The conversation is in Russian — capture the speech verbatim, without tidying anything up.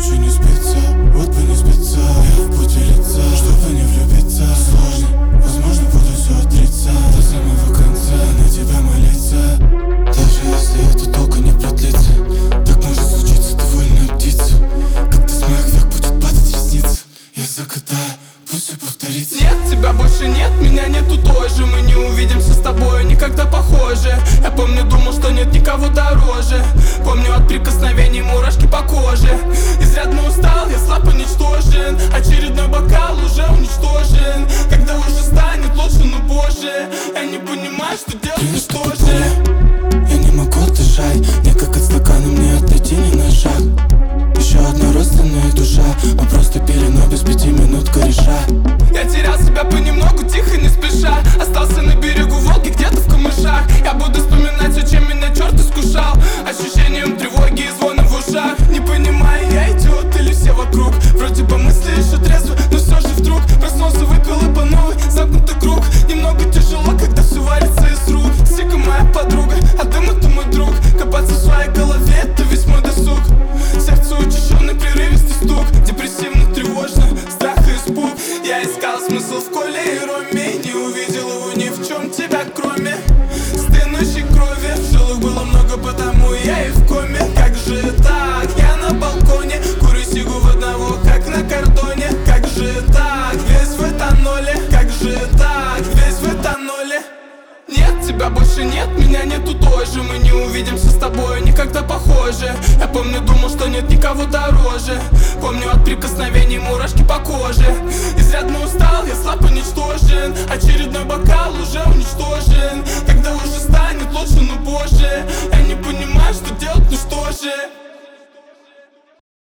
ночью не спится, вот бы не спится. Я в пути лица, чтобы не влюбиться. Сложно, возможно буду все отрицать до самого конца, на тебя молиться. Даже если это долго не продлится, так может случиться, ты вольная птица. Как-то с моих век будет падать ресница. Я загадаю, пусть все повторится. Нет, тебя больше нет, меня нету тоже. Мы не увидимся с тобой никогда похожи. Я помню, думал, что нет никого дороже. Помню от прикосновений мурашки по коже. Изрядно устал, я слаб и ничтожен. Очередной бокал уже уничтожен. Когда уже станет лучше, но позже. Я не понимаю, что делать, что же. Я не могу дышать, мне как от стакана, мне отойти не на шаг. Еще одна родственная душа, мы просто пили, но без пяти минут кореша. Я терял себя понемногу, тихо, не спеша. Остался на берегу Волги, где-то в камышах. Я буду вспоминать все, чем меня черт искушал. Ощущением тревоги и звона в ушах. Не понимаю, я идиот или все вокруг. Вроде бы мысли еще трезвы, но все же вдруг проснулся, выпил и по новой замкнутый круг. Немного тяжело, когда все варится из рук. Сика моя подруга, а дым это мой друг. Копаться в своей голове, это весь мой досуг. Сердце учащенный, прерывистый стук. Депрессивно, тревожно, страх и испуг. Я искал смысл в коле и роме, не увидел его ни в чем тебя, кроме стынущей крови. В жилах было много, потому я и в коме. Как же так? Я на балконе, курю сигу в одного, как на кордоне. Как же так? Весь в этаноле. Как же так? Весь в этаноле. Нет, тебя больше нет, меня нету тоже. Мы не увидимся с тобой никогда похожи. Я помню, думал, что нет никого дороже. Помню от прикосновений мурашки по коже. Изрядно устал, я слаб и ничтожен. Очередной бокал уже уничтожен. Когда уже станет лучше, но позже. Я не понимаю, что делать, ну что же.